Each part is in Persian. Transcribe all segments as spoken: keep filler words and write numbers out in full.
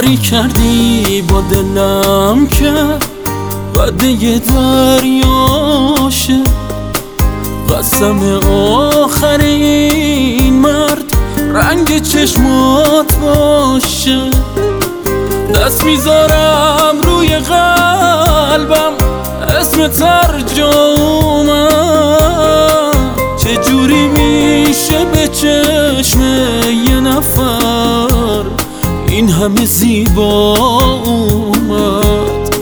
کاری کردی با دلم که قده دریاشه. قسم آخر این مرد رنگ چشمات باشه. دست میذارم روی قلبم اسم ترجمم. چجوری میشه به چشم یه نفر این همه زیبا اومد؟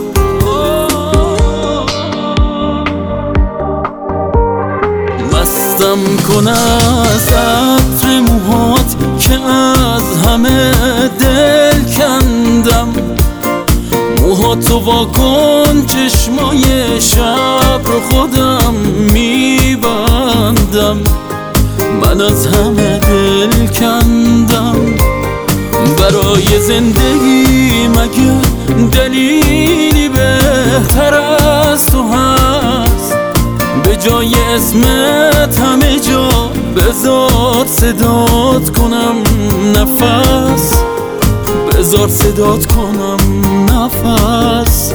مستم کن از عطر موهات که از همه دل کندم. موهاتو وا کن چشمای شب رو خودم میبندم. من از همه دل کندم. برای زندگی مگه دلیلی بهتر از تو هست؟ به جای اسمت همه جا بذار صدات کنم نفس. بذار صدات کنم نفس.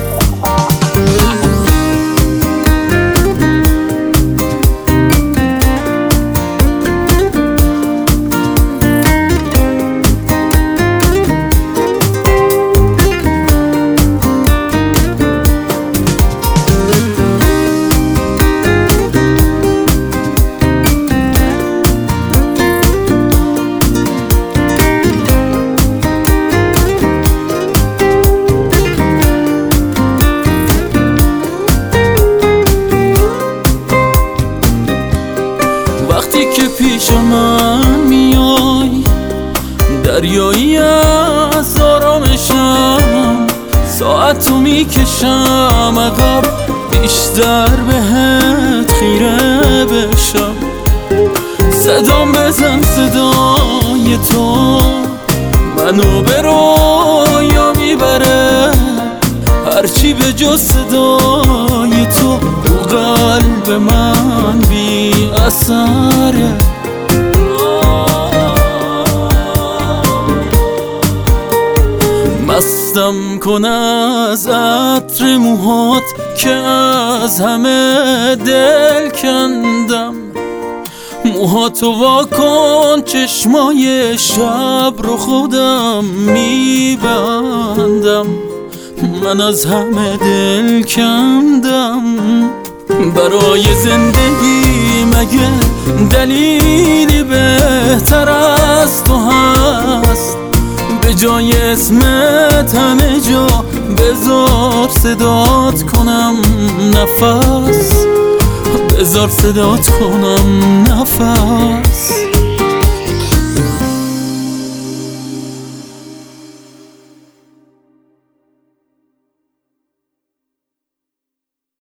وقتی که پیش من میای دریایی از آرامشم. ساعتو میکشم عقب بیشتر بهت خیره بشم. صدام بزن صدای تو منو به رویا میبره. هرچی به جز صدای تو تو قلب من بی اثره. مستم کن از عطر موهات که از همه دل کندم. موهاتو وا کن چشمای شب رو خودم میبندم. من از همه دل کندم. برای زندگی مگه دلیلی بهتر از تو هست؟ به جای اسمت همه جا بذار صدات کنم نفس. بذار صدات کنم نفس.